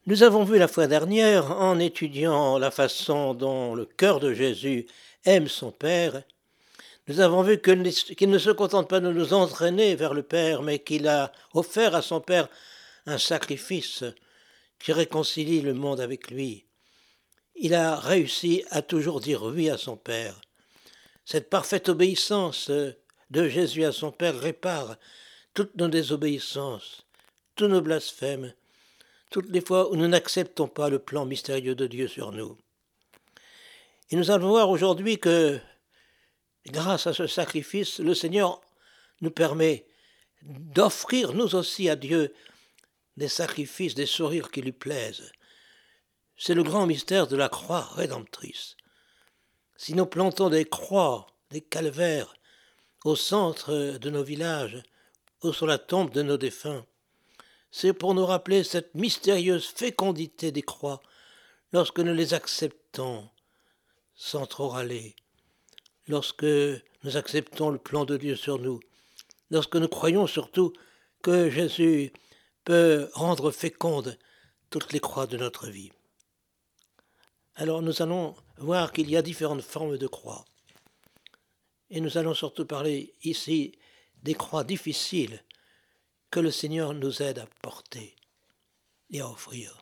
Nous avons vu la fois dernière, en étudiant la façon dont le cœur de Jésus aime son Père, nous avons vu qu'il ne se contente pas de nous entraîner vers le Père, mais qu'il a offert à son Père un sacrifice qui réconcilie le monde avec lui. Il a réussi à toujours dire oui à son Père. Cette parfaite obéissance de Jésus à son Père répare toutes nos désobéissances, tous nos blasphèmes, toutes les fois où nous n'acceptons pas le plan mystérieux de Dieu sur nous. Et nous allons voir aujourd'hui que, grâce à ce sacrifice, le Seigneur nous permet d'offrir nous aussi à Dieu des sacrifices, des sourires qui lui plaisent. C'est le grand mystère de la croix rédemptrice. Si nous plantons des croix, des calvaires, au centre de nos villages ou sur la tombe de nos défunts, c'est pour nous rappeler cette mystérieuse fécondité des croix lorsque nous les acceptons sans trop râler, lorsque nous acceptons le plan de Dieu sur nous, lorsque nous croyons surtout que Jésus peut rendre fécondes toutes les croix de notre vie. Alors nous allons voir qu'il y a différentes formes de croix. Et nous allons surtout parler ici des croix difficiles que le Seigneur nous aide à porter et à offrir.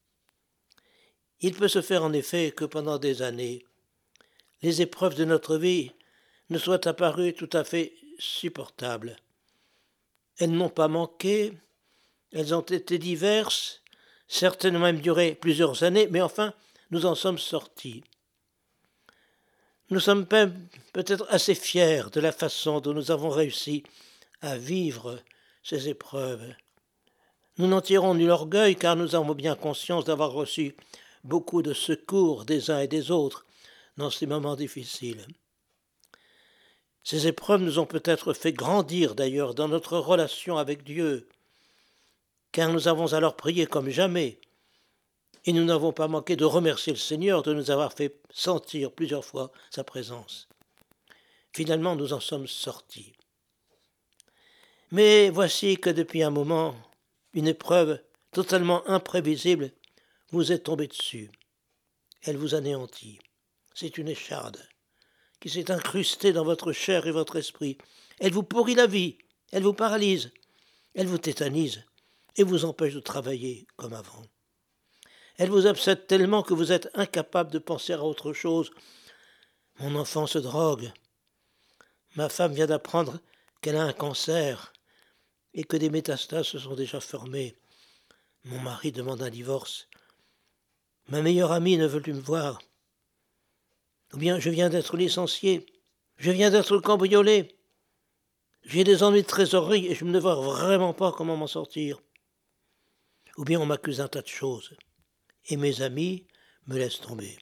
Il peut se faire en effet que pendant des années, les épreuves de notre vie nous soient apparues tout à fait supportables. Elles n'ont pas manqué, elles ont été diverses, certaines ont même duré plusieurs années, mais enfin, nous en sommes sortis. Nous sommes peut-être assez fiers de la façon dont nous avons réussi à vivre ces épreuves. Nous n'en tirons nul orgueil car nous avons bien conscience d'avoir reçu beaucoup de secours des uns et des autres dans ces moments difficiles. Ces épreuves nous ont peut-être fait grandir d'ailleurs dans notre relation avec Dieu, car nous avons alors prié comme jamais, et nous n'avons pas manqué de remercier le Seigneur de nous avoir fait sentir plusieurs fois sa présence. Finalement, nous en sommes sortis. Mais voici que depuis un moment, une épreuve totalement imprévisible vous est tombée dessus. Elle vous anéantit. C'est une écharde qui s'est incrustée dans votre chair et votre esprit. Elle vous pourrit la vie, elle vous paralyse, elle vous tétanise et vous empêche de travailler comme avant. Elle vous obsède tellement que vous êtes incapable de penser à autre chose. Mon enfant se drogue. Ma femme vient d'apprendre qu'elle a un cancer et que des métastases se sont déjà formées. Mon mari demande un divorce. Ma meilleure amie ne veut plus me voir. Ou bien je viens d'être licencié. Je viens d'être cambriolé. J'ai des ennuis de trésorerie et je ne vois vraiment pas comment m'en sortir. Ou bien on m'accuse d'un tas de choses. Et mes amis me laissent tomber.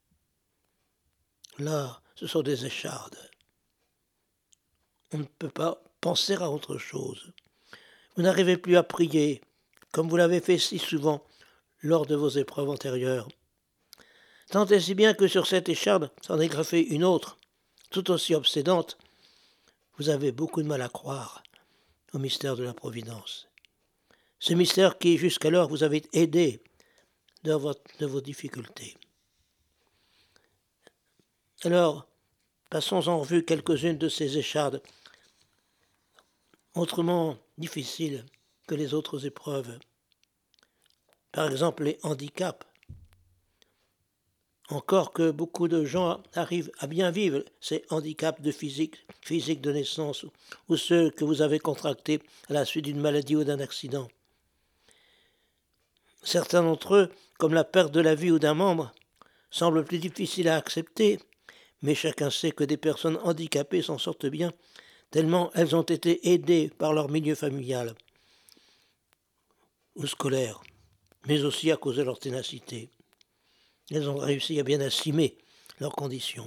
Là, ce sont des échardes. On ne peut pas penser à autre chose. Vous n'arrivez plus à prier, comme vous l'avez fait si souvent lors de vos épreuves antérieures. Tant et si bien que sur cette écharde s'en est greffée une autre, tout aussi obsédante. Vous avez beaucoup de mal à croire au mystère de la Providence. Ce mystère qui, jusqu'alors, vous avait aidé de vos difficultés. Alors, passons en revue quelques-unes de ces échardes, autrement difficiles que les autres épreuves. Par exemple, les handicaps. Encore que beaucoup de gens arrivent à bien vivre ces handicaps de physique de naissance ou ceux que vous avez contractés à la suite d'une maladie ou d'un accident. Certains d'entre eux, comme la perte de la vie ou d'un membre, semblent plus difficiles à accepter, mais chacun sait que des personnes handicapées s'en sortent bien, tellement elles ont été aidées par leur milieu familial ou scolaire, mais aussi à cause de leur ténacité. Elles ont réussi à bien assimiler leurs conditions.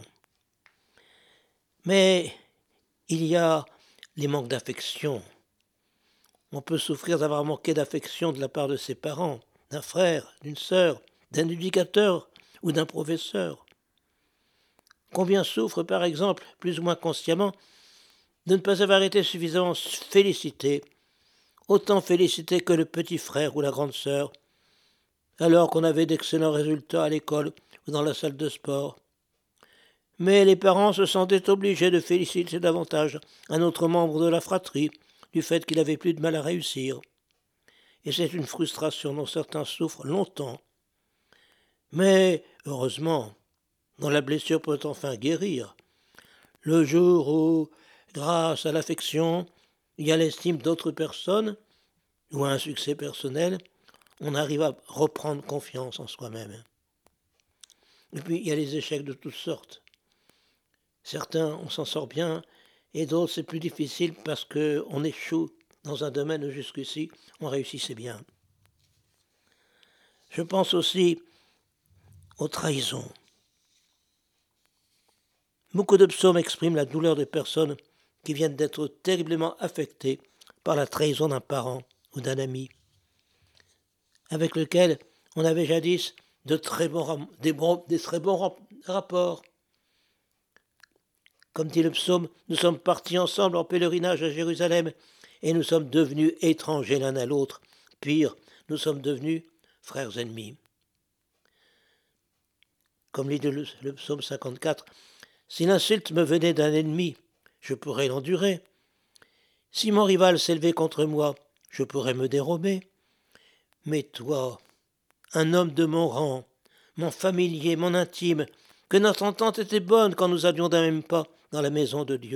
Mais il y a les manques d'affection. On peut souffrir d'avoir manqué d'affection de la part de ses parents, d'un frère, d'une sœur, d'un éducateur ou d'un professeur. Combien souffrent, par exemple, plus ou moins consciemment, de ne pas avoir été suffisamment félicités, autant félicités que le petit frère ou la grande sœur, alors qu'on avait d'excellents résultats à l'école ou dans la salle de sport. Mais les parents se sentaient obligés de féliciter davantage un autre membre de la fratrie du fait qu'il avait plus de mal à réussir. Et c'est une frustration dont certains souffrent longtemps. Mais, heureusement, dont la blessure peut enfin guérir, le jour où, grâce à l'affection et à l'estime d'autres personnes, ou à un succès personnel, on arrive à reprendre confiance en soi-même. Et puis, il y a les échecs de toutes sortes. Certains, on s'en sort bien, et d'autres, c'est plus difficile parce qu'on échoue dans un domaine où jusqu'ici, on réussissait bien. Je pense aussi aux trahisons. Beaucoup de psaumes expriment la douleur des personnes qui viennent d'être terriblement affectées par la trahison d'un parent ou d'un ami, avec lequel on avait jadis des très bons rapports. Comme dit le psaume, nous sommes partis ensemble en pèlerinage à Jérusalem et nous sommes devenus étrangers l'un à l'autre. Pire, nous sommes devenus frères ennemis. Comme dit le psaume 54, « Si l'insulte me venait d'un ennemi, je pourrais l'endurer. Si mon rival s'élevait contre moi, je pourrais me dérober. Mais toi, un homme de mon rang, mon familier, mon intime, que notre entente était bonne quand nous allions d'un même pas dans la maison de Dieu. »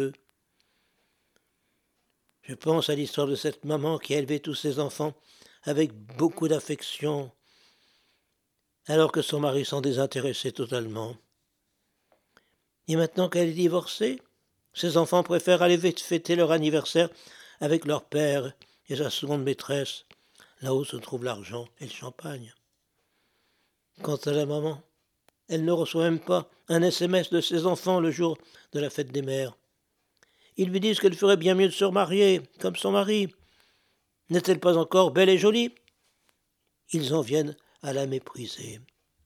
Je pense à l'histoire de cette maman qui a élevé tous ses enfants avec beaucoup d'affection, alors que son mari s'en désintéressait totalement. Et maintenant qu'elle est divorcée, ses enfants préfèrent aller fêter leur anniversaire avec leur père et sa seconde maîtresse, là où se trouve l'argent et le champagne. Quant à la maman, elle ne reçoit même pas un SMS de ses enfants le jour de la fête des mères. Ils lui disent qu'elle ferait bien mieux de se remarier, comme son mari. N'est-elle pas encore belle et jolie ? Ils en viennent à la mépriser.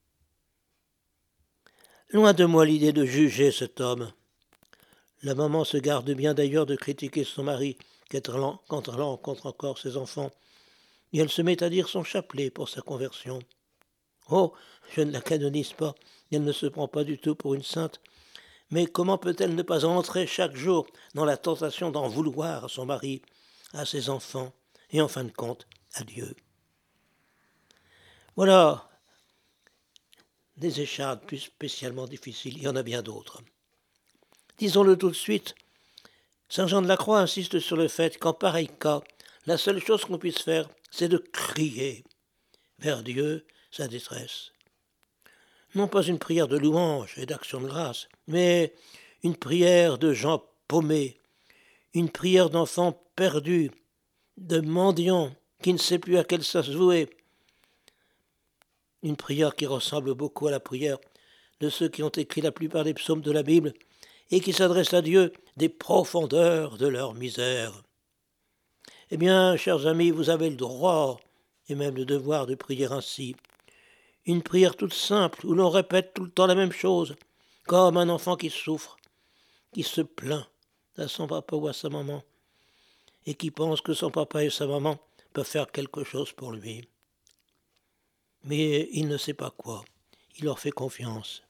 Loin de moi l'idée de juger cet homme. La maman se garde bien d'ailleurs de critiquer son mari quand elle rencontre encore ses enfants, et elle se met à dire son chapelet pour sa conversion. Oh, je ne la canonise pas, elle ne se prend pas du tout pour une sainte, mais comment peut-elle ne pas entrer chaque jour dans la tentation d'en vouloir à son mari, à ses enfants, et en fin de compte, à Dieu ? Voilà des échardes plus spécialement difficiles, il y en a bien d'autres. Disons-le tout de suite, Saint Jean de la Croix insiste sur le fait qu'en pareil cas, la seule chose qu'on puisse faire, c'est de crier vers Dieu sa détresse. Non pas une prière de louange et d'action de grâce, mais une prière de gens paumés, une prière d'enfants perdus, de mendiants qui ne sait plus à quel sens vouer. Une prière qui ressemble beaucoup à la prière de ceux qui ont écrit la plupart des psaumes de la Bible et qui s'adressent à Dieu des profondeurs de leur misère. Eh bien, chers amis, vous avez le droit et même le devoir de prier ainsi. Une prière toute simple où l'on répète tout le temps la même chose, comme un enfant qui souffre, qui se plaint à son papa ou à sa maman et qui pense que son papa et sa maman peuvent faire quelque chose pour lui. Mais il ne sait pas quoi. Il leur fait confiance.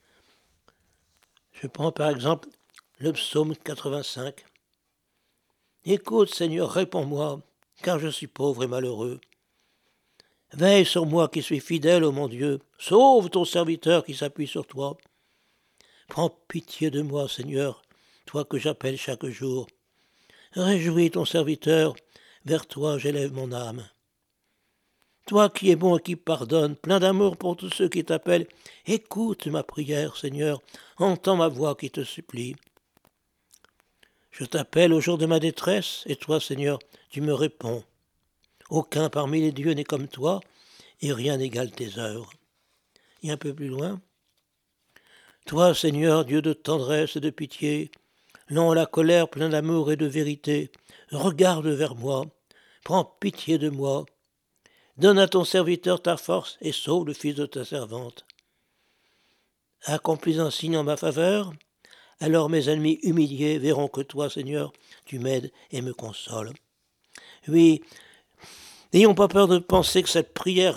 Je prends par exemple le psaume 85. « Écoute, Seigneur, réponds-moi, car je suis pauvre et malheureux. Veille sur moi qui suis fidèle, ô mon Dieu. Sauve ton serviteur qui s'appuie sur toi. Prends pitié de moi, Seigneur, toi que j'appelle chaque jour. Réjouis ton serviteur, vers toi j'élève mon âme. Toi qui es bon et qui pardonnes, plein d'amour pour tous ceux qui t'appellent, écoute ma prière, Seigneur, entends ma voix qui te supplie. Je t'appelle au jour de ma détresse, et toi, Seigneur, tu me réponds. Aucun parmi les dieux n'est comme toi, et rien n'égale tes œuvres. » Et un peu plus loin. « Toi, Seigneur, Dieu de tendresse et de pitié, lent à la colère, plein d'amour et de vérité, regarde vers moi, prends pitié de moi. Donne à ton serviteur ta force et sauve le fils de ta servante. Accomplis un signe en ma faveur, alors mes ennemis humiliés verront que toi, Seigneur, tu m'aides et me consoles. » Oui, n'ayons pas peur de penser que cette prière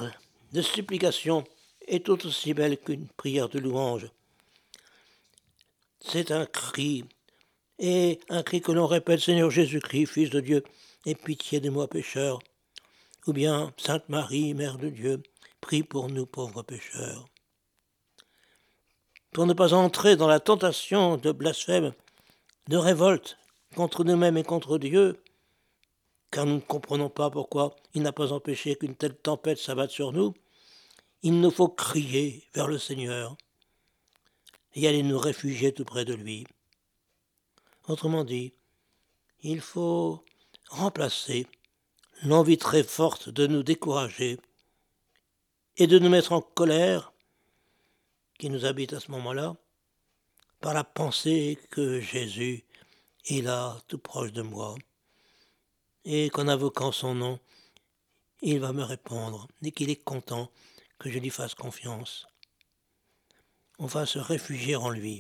de supplication est tout aussi belle qu'une prière de louange. C'est un cri, et un cri que l'on répète, Seigneur Jésus-Christ, Fils de Dieu, aie pitié de moi pécheur. Ou bien, Sainte Marie, Mère de Dieu, prie pour nous pauvres pécheurs. Pour ne pas entrer dans la tentation de blasphème, de révolte contre nous-mêmes et contre Dieu, car nous ne comprenons pas pourquoi il n'a pas empêché qu'une telle tempête s'abatte sur nous, il nous faut crier vers le Seigneur et aller nous réfugier tout près de lui. Autrement dit, il faut remplacer l'envie très forte de nous décourager et de nous mettre en colère, qui nous habite à ce moment-là, par la pensée que Jésus est là, tout proche de moi, et qu'en invoquant son nom, il va me répondre, et qu'il est content que je lui fasse confiance. On va se réfugier en lui.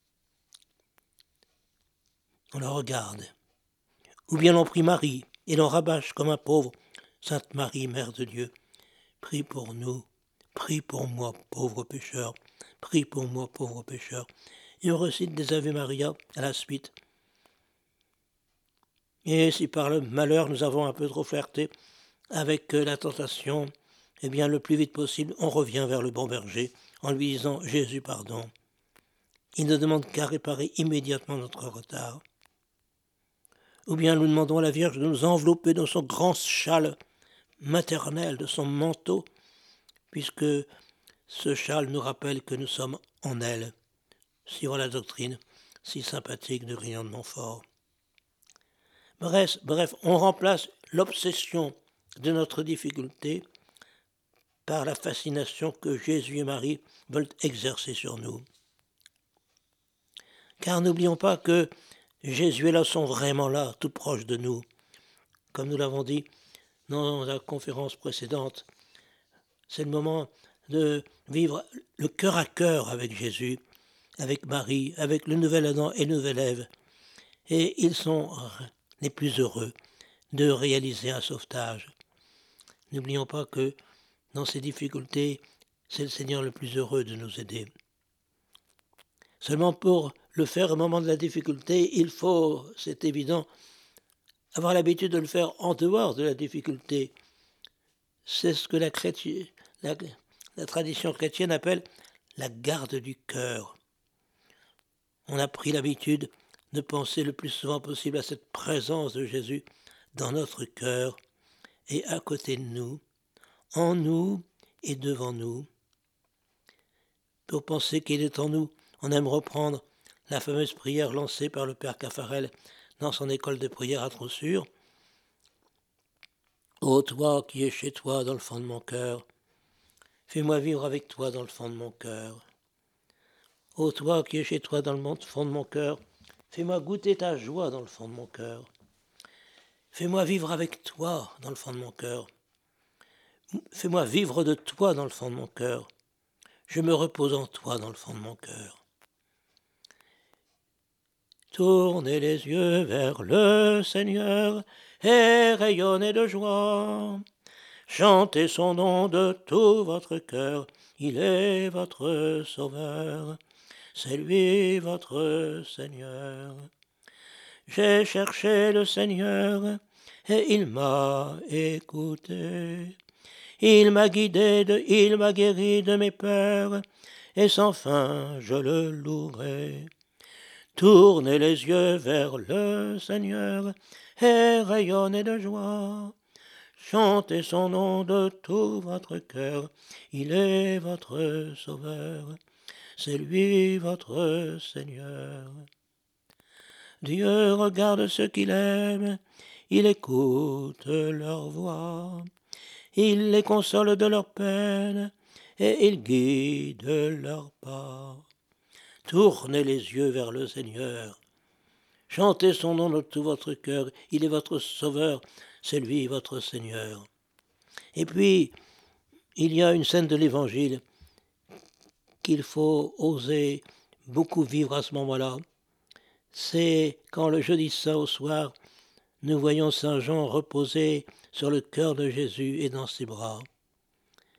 On le regarde. Ou bien l'on prie Marie, et l'on rabâche comme un pauvre, Sainte Marie, Mère de Dieu, prie pour nous, prie pour moi, pauvre pécheur, prie pour moi, pauvre pécheur. Et on recite des Ave Maria à la suite. Et si par le malheur nous avons un peu trop flirté avec la tentation, eh bien le plus vite possible, on revient vers le bon berger en lui disant « Jésus, pardon ». Il ne demande qu'à réparer immédiatement notre retard. Ou bien nous demandons à la Vierge de nous envelopper dans son grand châle maternel, de son manteau, puisque ce châle nous rappelle que nous sommes en elle, suivant la doctrine si sympathique de Grignon de Montfort. Bref, on remplace l'obsession de notre difficulté par la fascination que Jésus et Marie veulent exercer sur nous. Car n'oublions pas que Jésus et là sont vraiment là, tout proche de nous. Comme nous l'avons dit dans la conférence précédente, c'est le moment de vivre le cœur à cœur avec Jésus, avec Marie, avec le nouvel Adam et le nouvel Ève. Et ils sont les plus heureux de réaliser un sauvetage. N'oublions pas que dans ces difficultés, c'est le Seigneur le plus heureux de nous aider. Seulement pour le faire au moment de la difficulté, il faut, c'est évident, avoir l'habitude de le faire en dehors de la difficulté. C'est ce que la tradition chrétienne appelle la garde du cœur. On a pris l'habitude de penser le plus souvent possible à cette présence de Jésus dans notre cœur et à côté de nous, en nous et devant nous. Pour penser qu'il est en nous, on aime reprendre la fameuse prière lancée par le Père Caffarel dans son école de prière à Trossure. Ô toi qui es chez toi dans le fond de mon cœur, fais-moi vivre avec toi dans le fond de mon cœur. Ô toi qui es chez toi dans le fond de mon cœur, fais-moi goûter ta joie dans le fond de mon cœur. Fais-moi vivre avec toi dans le fond de mon cœur. Fais-moi vivre de toi dans le fond de mon cœur. Je me repose en toi dans le fond de mon cœur. Tournez les yeux vers le Seigneur et rayonnez de joie. Chantez son nom de tout votre cœur, il est votre Sauveur, c'est lui votre Seigneur. J'ai cherché le Seigneur et il m'a écouté. Il m'a guidé, il m'a guéri de mes peurs, et sans fin je le louerai. Tournez les yeux vers le Seigneur et rayonnez de joie. Chantez son nom de tout votre cœur, il est votre Sauveur, c'est lui votre Seigneur. Dieu regarde ceux qu'il aime, il écoute leur voix. Il les console de leurs peines et il guide leurs pas. Tournez les yeux vers le Seigneur. Chantez son nom de tout votre cœur. Il est votre Sauveur, c'est lui votre Seigneur. Et puis, il y a une scène de l'Évangile qu'il faut oser beaucoup vivre à ce moment-là. C'est quand le jeudi saint au soir, nous voyons Saint Jean reposer sur le cœur de Jésus et dans ses bras.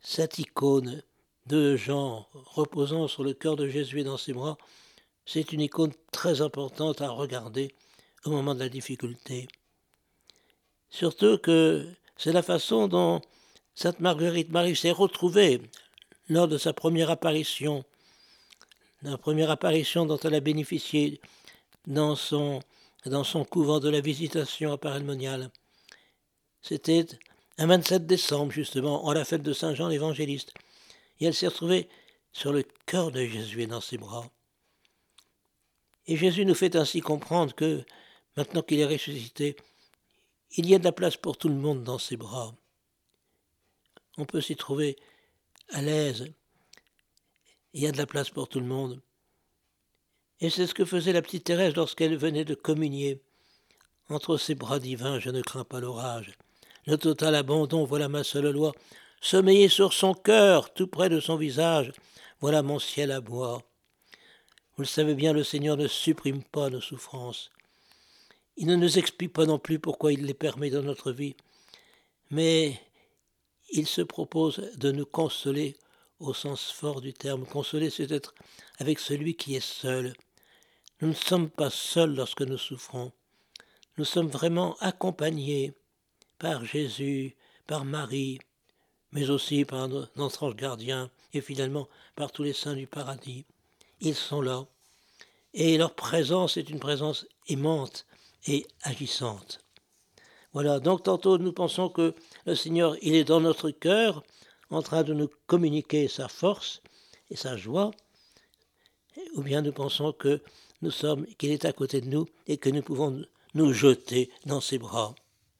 Cette icône de Jean reposant sur le cœur de Jésus et dans ses bras, c'est une icône très importante à regarder au moment de la difficulté. Surtout que c'est la façon dont Sainte Marguerite Marie s'est retrouvée lors de sa première apparition, la première apparition dont elle a bénéficié dans son couvent de la Visitation à Paray-le-Monial. C'était un 27 décembre, justement, en la fête de Saint Jean l'Évangéliste. Et elle s'est retrouvée sur le cœur de Jésus et dans ses bras. Et Jésus nous fait ainsi comprendre que, maintenant qu'il est ressuscité, il y a de la place pour tout le monde dans ses bras. On peut s'y trouver à l'aise. Il y a de la place pour tout le monde. Et c'est ce que faisait la petite Thérèse lorsqu'elle venait de communier. Entre ses bras divins, je ne crains pas l'orage. Le total abandon, voilà ma seule loi. Sommeiller sur son cœur, tout près de son visage, voilà mon ciel à moi. Vous le savez bien, le Seigneur ne supprime pas nos souffrances. Il ne nous explique pas non plus pourquoi il les permet dans notre vie. Mais il se propose de nous consoler au sens fort du terme. Consoler, c'est être avec celui qui est seul. Nous ne sommes pas seuls lorsque nous souffrons. Nous sommes vraiment accompagnés par Jésus, par Marie, mais aussi par notre ange gardien et finalement par tous les saints du paradis. Ils sont là. Et leur présence est une présence aimante et agissante. Voilà, donc tantôt nous pensons que le Seigneur, il est dans notre cœur, en train de nous communiquer sa force et sa joie, ou bien nous pensons que qu'il est à côté de nous et que nous pouvons nous jeter dans ses bras.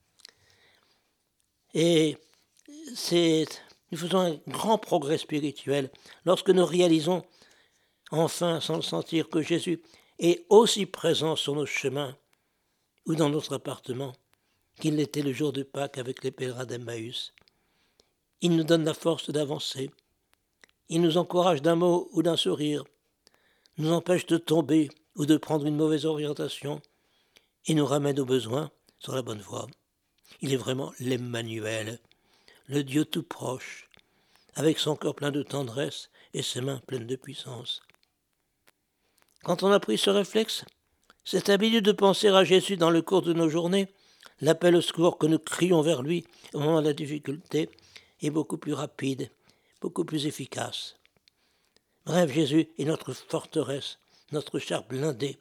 Et nous faisons un grand progrès spirituel lorsque nous réalisons enfin, sans le sentir, que Jésus est aussi présent sur nos chemins ou dans notre appartement qu'il l'était le jour de Pâques avec les pèlerins d'Emmaüs. Il nous donne la force d'avancer. Il nous encourage d'un mot ou d'un sourire, nous empêche de tomber ou de prendre une mauvaise orientation et nous ramène au besoin sur la bonne voie. Il est vraiment l'Emmanuel, le Dieu tout proche, avec son cœur plein de tendresse et ses mains pleines de puissance. Quand on a pris ce réflexe, cette habitude de penser à Jésus dans le cours de nos journées, l'appel au secours que nous crions vers lui au moment de la difficulté est beaucoup plus rapide, beaucoup plus efficace. Bref, Jésus est notre forteresse, notre char blindé.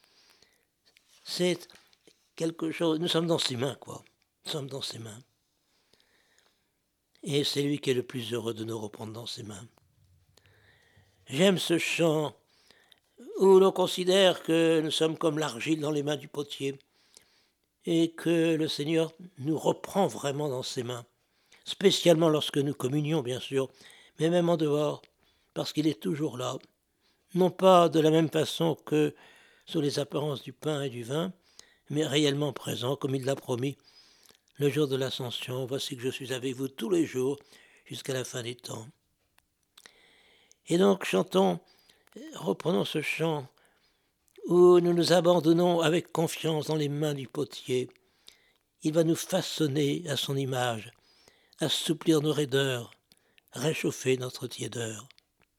C'est quelque chose, nous sommes dans ses mains, quoi. Nous sommes dans ses mains. Et c'est lui qui est le plus heureux de nous reprendre dans ses mains. J'aime ce chant où l'on considère que nous sommes comme l'argile dans les mains du potier et que le Seigneur nous reprend vraiment dans ses mains, spécialement lorsque nous communions, bien sûr, mais même en dehors, parce qu'il est toujours là, non pas de la même façon que sous les apparences du pain et du vin, mais réellement présent, comme il l'a promis, le jour de l'Ascension, voici que je suis avec vous tous les jours jusqu'à la fin des temps. Et donc reprenons ce chant où nous nous abandonnons avec confiance dans les mains du potier. Il va nous façonner à son image, assouplir nos raideurs, réchauffer notre tiédeur.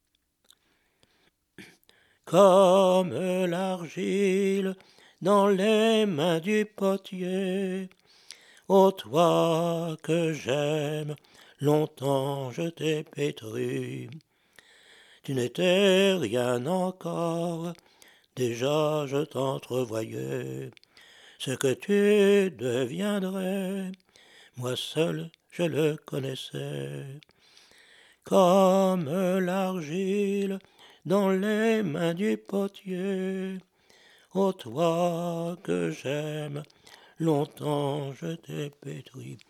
Comme l'argile dans les mains du potier, ô toi que j'aime, longtemps je t'ai pétri. Tu n'étais rien encore, déjà je t'entrevoyais. Ce que tu deviendrais, moi seul je le connaissais. Comme l'argile dans les mains du potier, ô toi que j'aime, longtemps je t'ai pétri.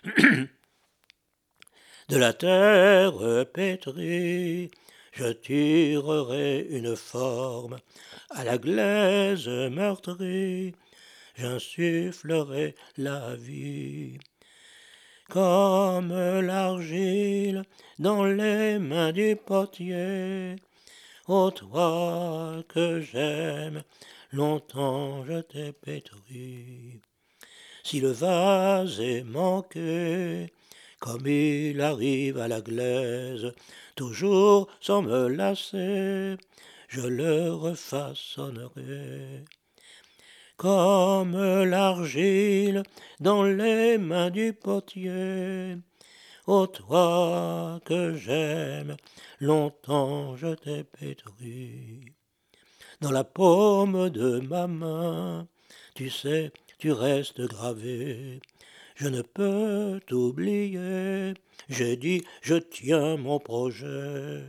De la terre pétrie, je tirerai une forme, à la glaise meurtrie, j'insufflerai la vie. Comme l'argile dans les mains du potier, ô toi que j'aime, longtemps je t'ai pétri. Si le vase est manqué, comme il arrive à la glaise, toujours sans me lasser, je le refaçonnerai. Comme l'argile dans les mains du potier, ô toi que j'aime, longtemps je t'ai pétri. Dans la paume de ma main, tu sais, tu restes gravé. Je ne peux t'oublier, j'ai dit, je tiens mon projet.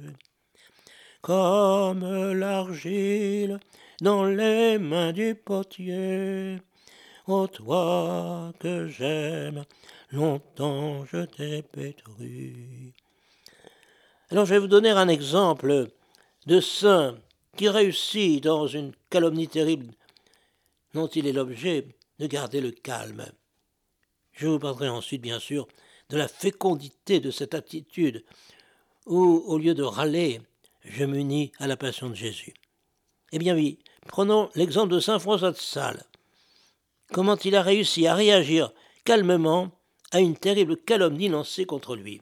Comme l'argile dans les mains du potier, ô toi que j'aime, longtemps je t'ai pétri. Alors je vais vous donner un exemple de saint qui réussit dans une calomnie terrible dont il est l'objet de garder le calme. Je vous parlerai ensuite, bien sûr, de la fécondité de cette attitude où, au lieu de râler, je m'unis à la passion de Jésus. Eh bien oui, prenons l'exemple de saint François de Sales. Comment il a réussi à réagir calmement à une terrible calomnie lancée contre lui.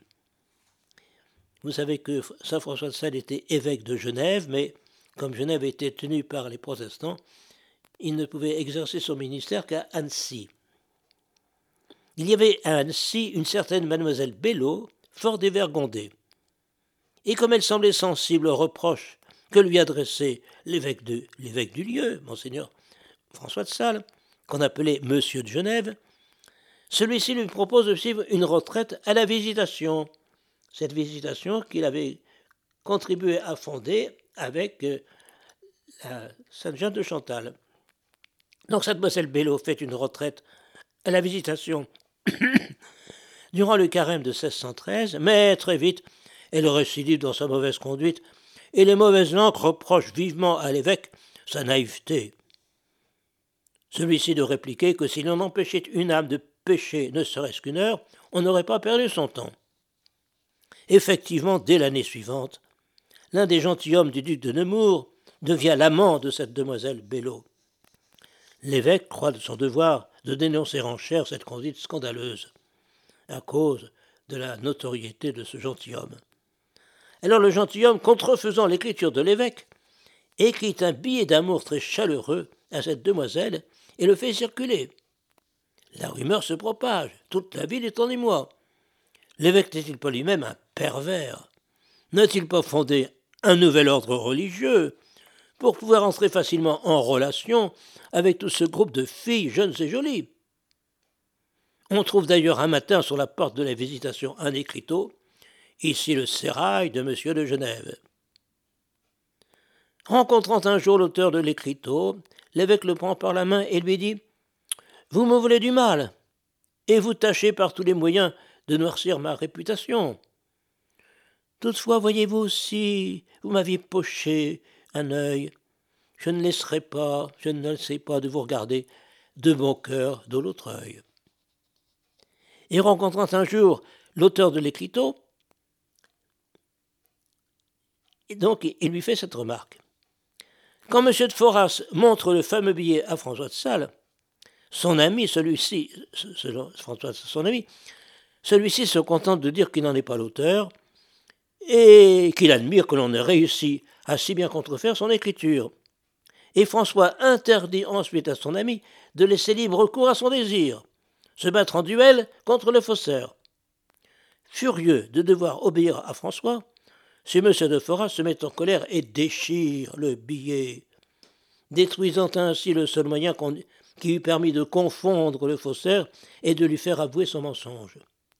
Vous savez que saint François de Sales était évêque de Genève, mais comme Genève était tenue par les protestants, il ne pouvait exercer son ministère qu'à Annecy. Il y avait à Annecy une certaine mademoiselle Bello, fort dévergondée. Et comme elle semblait sensible aux reproches que lui adressait l'évêque du lieu, monseigneur François de Sales, qu'on appelait Monsieur de Genève, celui-ci lui propose de suivre une retraite à la Visitation, cette Visitation qu'il avait contribué à fonder avec la Sainte Jeanne de Chantal. Donc cette mademoiselle Bello fait une retraite à la Visitation durant le carême de 1613, mais très vite, elle récidive dans sa mauvaise conduite, et les mauvaises langues reprochent vivement à l'évêque sa naïveté. Celui-ci de répliquer que si l'on empêchait une âme de pécher ne serait-ce qu'une heure, on n'aurait pas perdu son temps. Effectivement, dès l'année suivante, l'un des gentilshommes du duc de Nemours devient l'amant de cette demoiselle Bello. L'évêque croit de son devoir de dénoncer en chair cette conduite scandaleuse, à cause de la notoriété de ce gentilhomme. Alors le gentilhomme, contrefaisant l'écriture de l'évêque, écrit un billet d'amour très chaleureux à cette demoiselle et le fait circuler. La rumeur se propage, toute la ville est en émoi. L'évêque n'est-il pas lui-même un pervers? N'a-t-il pas fondé un nouvel ordre religieux pour pouvoir entrer facilement en relation avec tout ce groupe de filles jeunes et jolies? On trouve d'ailleurs un matin sur la porte de la Visitation un écriteau, ici le sérail de Monsieur de Genève. Rencontrant un jour l'auteur de l'écriteau, l'évêque le prend par la main et lui dit « Vous me voulez du mal, et vous tâchez par tous les moyens de noircir ma réputation. Toutefois, voyez-vous, si vous m'aviez poché un œil, je ne laisserai pas de vous regarder de bon cœur de l'autre œil. » Et rencontrant un jour l'auteur de l'écriteau, donc il lui fait cette remarque. Quand M. de Foras montre le fameux billet à François de Sales, son ami, celui-ci se contente de dire qu'il n'en est pas l'auteur et qu'il admire que l'on ait réussi à si bien contrefaire son écriture. Et François interdit ensuite à son ami de laisser libre cours à son désir, se battre en duel contre le faussaire. Furieux de devoir obéir à François, ce M. de Foras se met en colère et déchire le billet, détruisant ainsi le seul moyen qui eût permis de confondre le faussaire et de lui faire avouer son mensonge.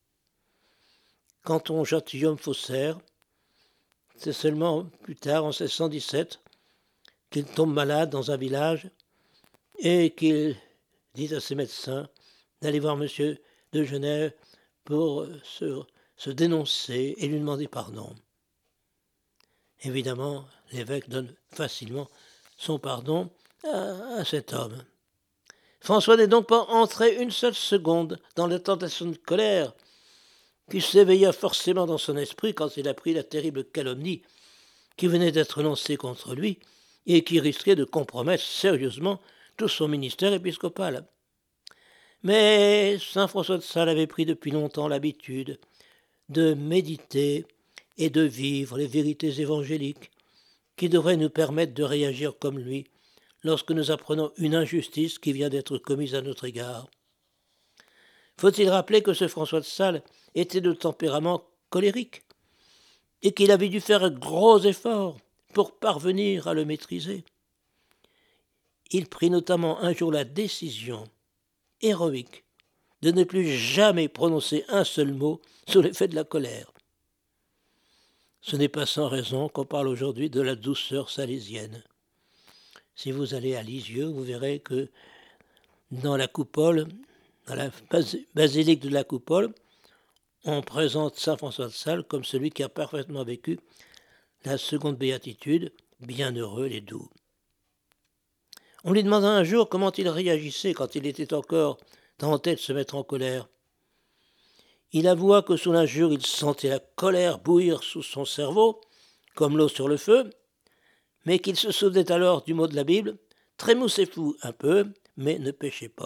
Quant au gentilhomme faussaire, c'est seulement plus tard, en 1617, qu'il tombe malade dans un village et qu'il dit à ses médecins d'aller voir M. de Genève pour se dénoncer et lui demander pardon. Évidemment, l'évêque donne facilement son pardon à cet homme. François n'est donc pas entré une seule seconde dans la tentation de colère qui s'éveilla forcément dans son esprit quand il apprit la terrible calomnie qui venait d'être lancée contre lui et qui risquait de compromettre sérieusement tout son ministère épiscopal. Mais saint François de Sales avait pris depuis longtemps l'habitude de méditer et de vivre les vérités évangéliques qui devraient nous permettre de réagir comme lui lorsque nous apprenons une injustice qui vient d'être commise à notre égard. Faut-il rappeler que ce François de Sales était de tempérament colérique et qu'il avait dû faire un gros effort pour parvenir à le maîtriser. Il prit notamment un jour la décision héroïque de ne plus jamais prononcer un seul mot sous l'effet de la colère. Ce n'est pas sans raison qu'on parle aujourd'hui de la douceur salésienne. Si vous allez à Lisieux, vous verrez que dans la coupole, dans la basilique de la coupole, on présente saint François de Sales comme celui qui a parfaitement vécu la seconde béatitude, bienheureux les doux. On lui demanda un jour comment il réagissait quand il était encore tenté de se mettre en colère. Il avoua que sous l'injure, il sentait la colère bouillir sous son cerveau, comme l'eau sur le feu, mais qu'il se souvenait alors du mot de la Bible, « Trémoussez-vous un peu, mais ne péchez pas ».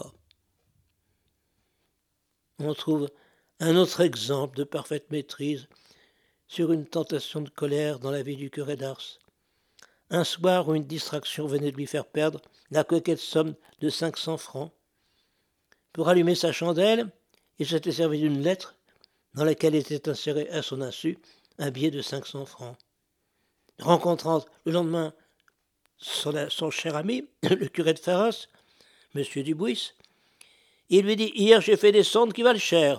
On trouve un autre exemple de parfaite maîtrise sur une tentation de colère dans la vie du curé d'Ars. Un soir où une distraction venait de lui faire perdre la coquette somme de 500 francs. Pour allumer sa chandelle, il s'était servi d'une lettre dans laquelle était inséré à son insu un billet de 500 francs. Rencontrant le lendemain son cher ami, le curé de Ferras, M. Dubuis, il lui dit « Hier, j'ai fait des sondes qui valent cher.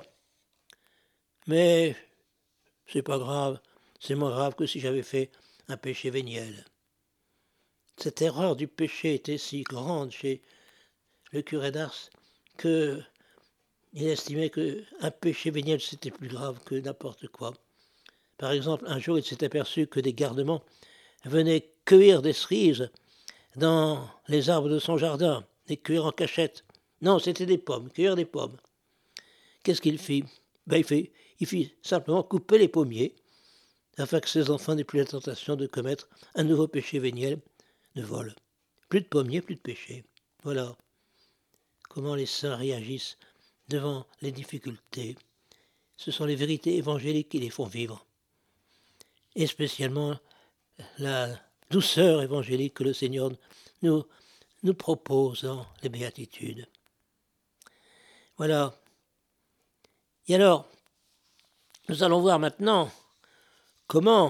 Mais c'est pas grave, c'est moins grave que si j'avais fait un péché véniel. » Cette erreur du péché était si grande chez le curé d'Ars qu'il estimait qu'un péché véniel c'était plus grave que n'importe quoi. Par exemple, un jour il s'est aperçu que des gardements venaient cueillir des cerises dans les arbres de son jardin, les cueillir en cachette. Non, c'était des pommes, cueillir des pommes. Qu'est-ce qu'il fit ? Il fit simplement couper les pommiers, afin que ses enfants n'aient plus la tentation de commettre un nouveau péché véniel de vol. Plus de pommiers, plus de péché. Voilà comment les saints réagissent devant les difficultés. Ce sont les vérités évangéliques qui les font vivre. Et spécialement la douceur évangélique que le Seigneur nous propose dans les béatitudes. Voilà. Et alors, nous allons voir maintenant comment,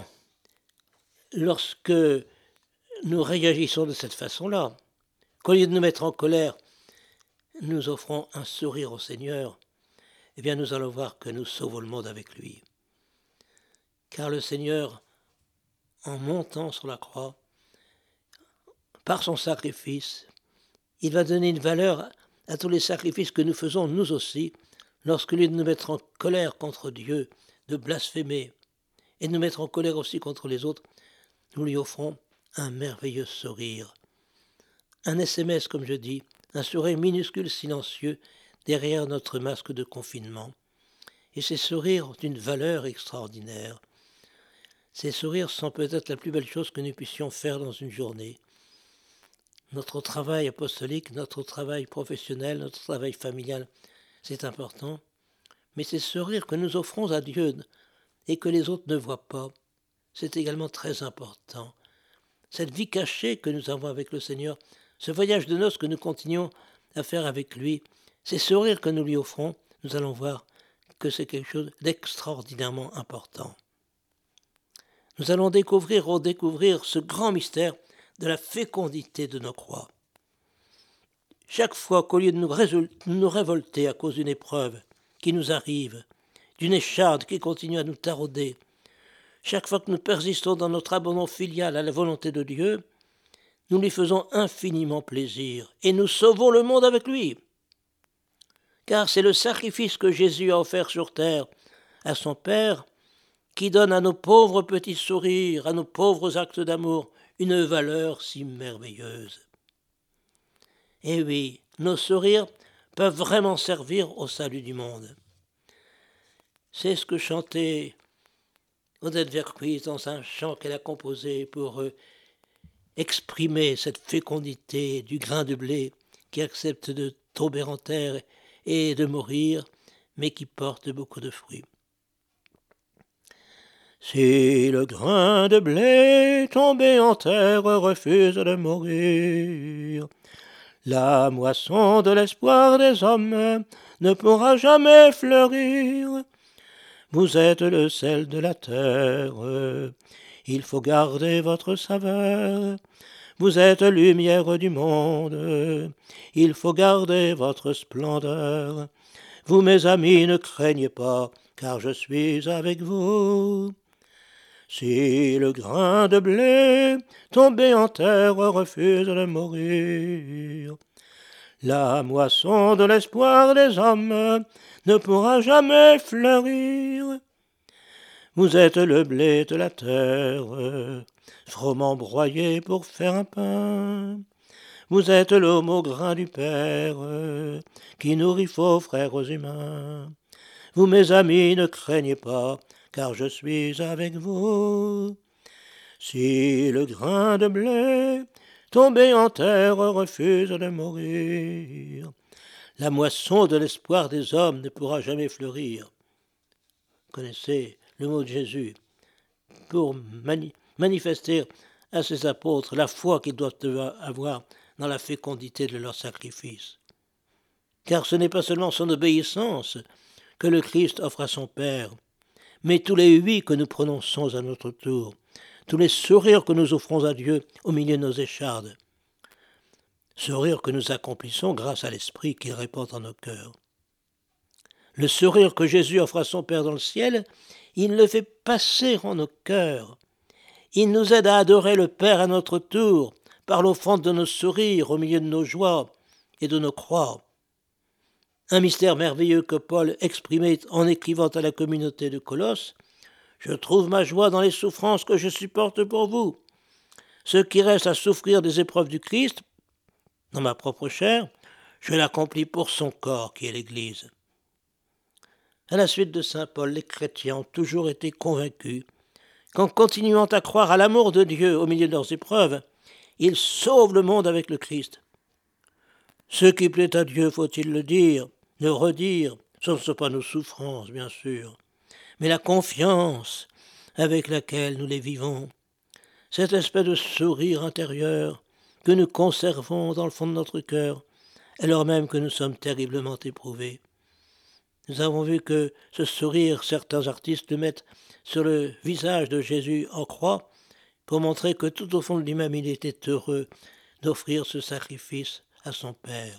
lorsque nous réagissons de cette façon-là, qu'au lieu de nous mettre en colère, nous offrons un sourire au Seigneur, eh bien nous allons voir que nous sauvons le monde avec lui. Car le Seigneur, en montant sur la croix, par son sacrifice, il va donner une valeur à tous les sacrifices que nous faisons nous aussi, lorsque lieu de nous mettre en colère contre Dieu, de blasphémer, et de nous mettre en colère aussi contre les autres, nous lui offrons un merveilleux sourire. Un SMS, comme je dis, un sourire minuscule, silencieux, derrière notre masque de confinement. Et ces sourires ont une valeur extraordinaire. Ces sourires sont peut-être la plus belle chose que nous puissions faire dans une journée. Notre travail apostolique, notre travail professionnel, notre travail familial, c'est important. Mais ces sourires que nous offrons à Dieu et que les autres ne voient pas, c'est également très important. Cette vie cachée que nous avons avec le Seigneur, ce voyage de noces que nous continuons à faire avec lui, ces sourires que nous lui offrons, nous allons voir que c'est quelque chose d'extraordinairement important. Nous allons redécouvrir ce grand mystère de la fécondité de nos croix. Chaque fois qu'au lieu de nous révolter à cause d'une épreuve qui nous arrive, d'une écharde qui continue à nous tarauder, chaque fois que nous persistons dans notre abandon filial à la volonté de Dieu, nous lui faisons infiniment plaisir et nous sauvons le monde avec lui. Car c'est le sacrifice que Jésus a offert sur terre à son Père qui donne à nos pauvres petits sourires, à nos pauvres actes d'amour, une valeur si merveilleuse. Et oui, nos sourires peuvent vraiment servir au salut du monde. C'est ce que chantait Odette Verquys dans un chant qu'elle a composé pour exprimer cette fécondité du grain de blé qui accepte de tomber en terre et de mourir, mais qui porte beaucoup de fruits. Si le grain de blé tombé en terre refuse de mourir, la moisson de l'espoir des hommes ne pourra jamais fleurir. Vous êtes le sel de la terre, il faut garder votre saveur. Vous êtes lumière du monde, il faut garder votre splendeur. Vous, mes amis, ne craignez pas, car je suis avec vous. Si le grain de blé tombé en terre refuse de mourir, la moisson de l'espoir des hommes ne pourra jamais fleurir. Vous êtes le blé de la terre, froment broyé pour faire un pain. Vous êtes l'homme au grain du Père, qui nourrit vos frères humains. Vous, mes amis, ne craignez pas, car je suis avec vous. Si le grain de blé tombé en terre refuse de mourir, la moisson de l'espoir des hommes ne pourra jamais fleurir. Vous connaissez le mot de Jésus pour manifester à ses apôtres la foi qu'ils doivent avoir dans la fécondité de leur sacrifice. Car ce n'est pas seulement son obéissance que le Christ offre à son Père, mais tous les oui que nous prononçons à notre tour, tous les sourires que nous offrons à Dieu au milieu de nos échardes, sourires que nous accomplissons grâce à l'Esprit qu'il répand en nos cœurs. Le sourire que Jésus offre à son Père dans le ciel, il le fait passer en nos cœurs. Il nous aide à adorer le Père à notre tour, par l'offrande de nos sourires au milieu de nos joies et de nos croix. Un mystère merveilleux que Paul exprimait en écrivant à la communauté de Colosse. « Je trouve ma joie dans les souffrances que je supporte pour vous. Ce qui reste à souffrir des épreuves du Christ, dans ma propre chair, je l'accomplis pour son corps qui est l'Église. » À la suite de saint Paul, les chrétiens ont toujours été convaincus qu'en continuant à croire à l'amour de Dieu au milieu de leurs épreuves, ils sauvent le monde avec le Christ. Ce qui plaît à Dieu, faut-il le dire, le redire, ce ne sont pas nos souffrances, bien sûr, mais la confiance avec laquelle nous les vivons, cette espèce de sourire intérieur que nous conservons dans le fond de notre cœur, alors même que nous sommes terriblement éprouvés. Nous avons vu que ce sourire, certains artistes le mettent sur le visage de Jésus en croix pour montrer que tout au fond de lui-même, il était heureux d'offrir ce sacrifice à son Père.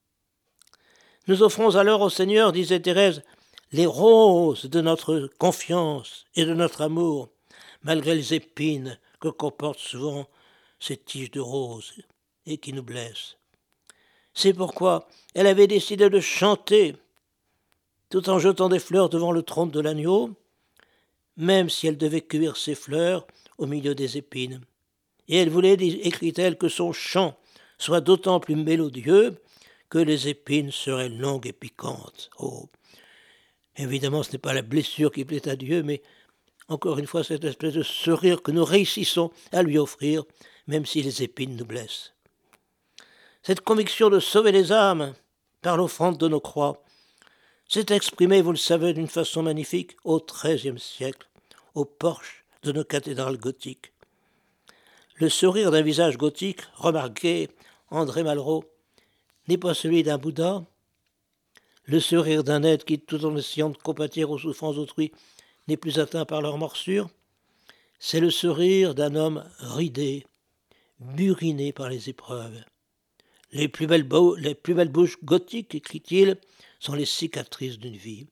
Nous offrons alors au Seigneur, disait Thérèse, les roses de notre confiance et de notre amour, malgré les épines que comportent souvent ces tiges de roses et qui nous blessent. C'est pourquoi elle avait décidé de chanter tout en jetant des fleurs devant le trône de l'agneau, même si elle devait cueillir ces fleurs au milieu des épines. Et elle voulait, écrit-elle, que son chant soit d'autant plus mélodieux que les épines seraient longues et piquantes. Oh, évidemment, ce n'est pas la blessure qui plaît à Dieu, mais encore une fois, cette espèce de sourire que nous réussissons à lui offrir, même si les épines nous blessent. Cette conviction de sauver les âmes par l'offrande de nos croix s'est exprimée, vous le savez, d'une façon magnifique au XIIIe siècle, au porche de nos cathédrales gothiques. Le sourire d'un visage gothique, remarquait André Malraux, n'est pas celui d'un Bouddha. Le sourire d'un être qui, tout en essayant de compatir aux souffrances d'autrui, n'est plus atteint par leurs morsures. C'est le sourire d'un homme ridé, buriné par les épreuves. Les plus belles bouches gothiques, écrit-il, sont les cicatrices d'une vie.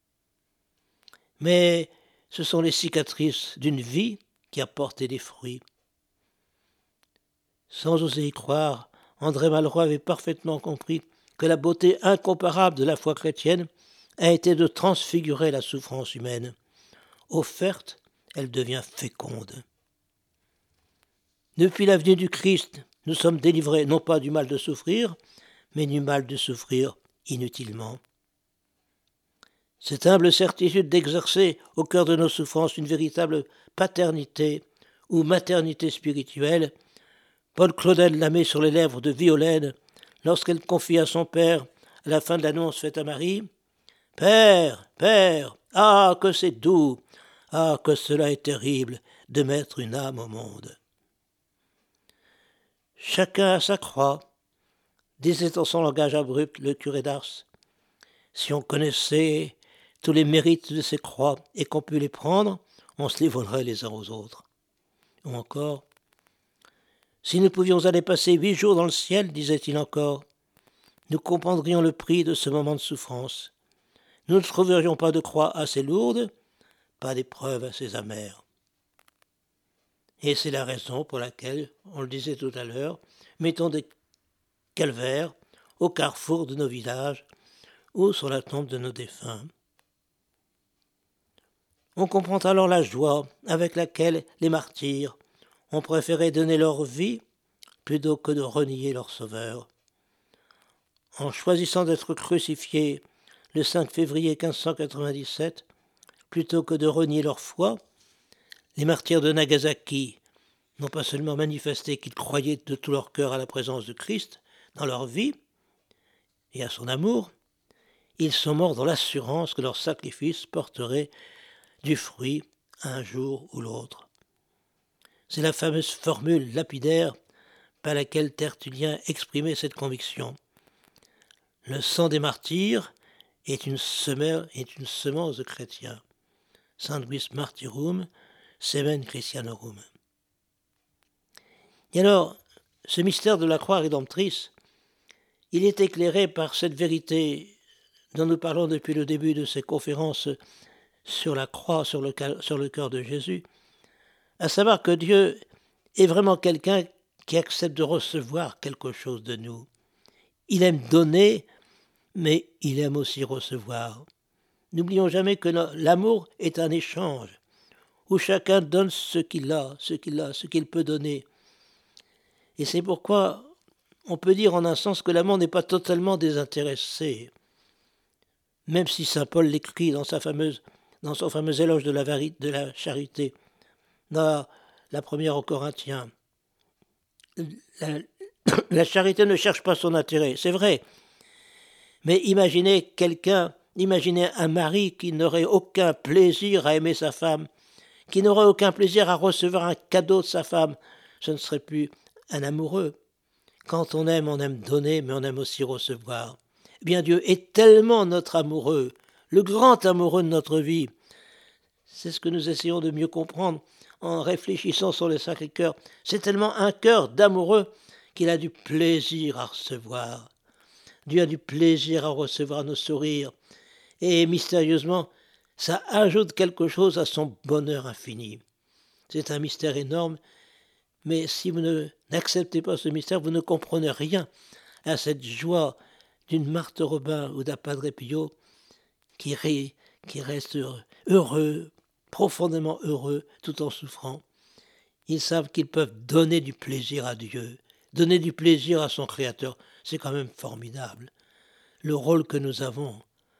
Mais ce sont les cicatrices d'une vie qui a porté des fruits. Sans oser y croire, André Malraux avait parfaitement compris que la beauté incomparable de la foi chrétienne a été de transfigurer la souffrance humaine. Offerte, elle devient féconde. Depuis la venue du Christ, nous sommes délivrés non pas du mal de souffrir, mais du mal de souffrir inutilement. Cette humble certitude d'exercer au cœur de nos souffrances une véritable paternité ou maternité spirituelle, Paul Claudel la met sur les lèvres de Violaine lorsqu'elle confie à son père, à la fin de l'annonce faite à Marie, « Père, Père, ah, que c'est doux, Ah, que cela est terrible de mettre une âme au monde. Chacun a sa croix, disait en son langage abrupt le curé d'Ars. Si on connaissait tous les mérites de ces croix et qu'on pût les prendre, on se les volerait les uns aux autres. Ou encore, si nous pouvions aller passer 8 jours dans le ciel, disait-il encore, nous comprendrions le prix de ce moment de souffrance. Nous ne trouverions pas de croix assez lourde, pas d'épreuve assez amère. Et c'est la raison pour laquelle, on le disait tout à l'heure, mettons des calvaires au carrefour de nos villages ou sur la tombe de nos défunts. On comprend alors la joie avec laquelle les martyrs ont préféré donner leur vie plutôt que de renier leur sauveur. En choisissant d'être crucifiés le 5 février 1597, plutôt que de renier leur foi, les martyrs de Nagasaki n'ont pas seulement manifesté qu'ils croyaient de tout leur cœur à la présence de Christ dans leur vie et à son amour, ils sont morts dans l'assurance que leur sacrifice porterait du fruit un jour ou l'autre. C'est la fameuse formule lapidaire par laquelle Tertullien exprimait cette conviction. Le sang des martyrs est une semence de chrétiens. Sanguis martyrum, semen Christianorum. Et alors, ce mystère de la croix rédemptrice, il est éclairé par cette vérité dont nous parlons depuis le début de ces conférences sur la croix, sur le cœur de Jésus, à savoir que Dieu est vraiment quelqu'un qui accepte de recevoir quelque chose de nous. Il aime donner, mais il aime aussi recevoir. N'oublions jamais que l'amour est un échange, où chacun donne ce qu'il a, ce qu'il peut donner. Et c'est pourquoi on peut dire en un sens que l'amour n'est pas totalement désintéressé, même si saint Paul l'écrit dans son fameux éloge de la charité, dans la première aux Corinthiens. La charité ne cherche pas son intérêt, c'est vrai. Mais imaginez un mari qui n'aurait aucun plaisir à aimer sa femme, qui n'aurait aucun plaisir à recevoir un cadeau de sa femme. Ce ne serait plus un amoureux. Quand on aime donner, mais on aime aussi recevoir. Eh bien, Dieu est tellement notre amoureux, le grand amoureux de notre vie. C'est ce que nous essayons de mieux comprendre en réfléchissant sur le Sacré-Cœur. C'est tellement un cœur d'amoureux qu'il a du plaisir à recevoir. Dieu a du plaisir à recevoir nos sourires. Et mystérieusement, ça ajoute quelque chose à son bonheur infini. C'est un mystère énorme, mais si vous n'acceptez pas ce mystère, vous ne comprenez rien à cette joie d'une Marthe Robin ou d'un Padre Pio qui reste heureux, profondément heureux, tout en souffrant. Ils savent qu'ils peuvent donner du plaisir à Dieu, donner du plaisir à son Créateur. C'est quand même formidable. Le rôle que nous avons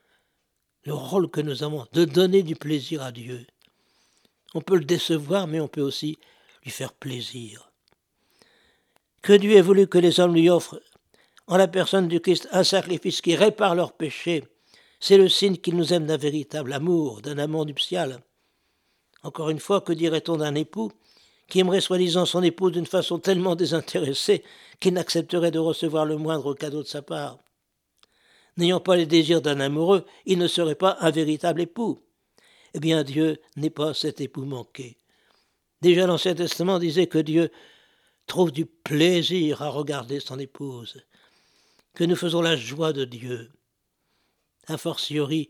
de donner du plaisir à Dieu. On peut le décevoir, mais on peut aussi lui faire plaisir. Que Dieu ait voulu que les hommes lui offrent, en la personne du Christ, un sacrifice qui répare leurs péchés, c'est le signe qu'il nous aime d'un véritable amour, d'un amour nuptial. Encore une fois, que dirait-on d'un époux qui aimerait soi-disant son épouse d'une façon tellement désintéressée qu'il n'accepterait de recevoir le moindre cadeau de sa part? N'ayant pas les désirs d'un amoureux, il ne serait pas un véritable époux. Eh bien, Dieu n'est pas cet époux manqué. Déjà l'Ancien Testament disait que Dieu trouve du plaisir à regarder son épouse, que nous faisons la joie de Dieu. A fortiori,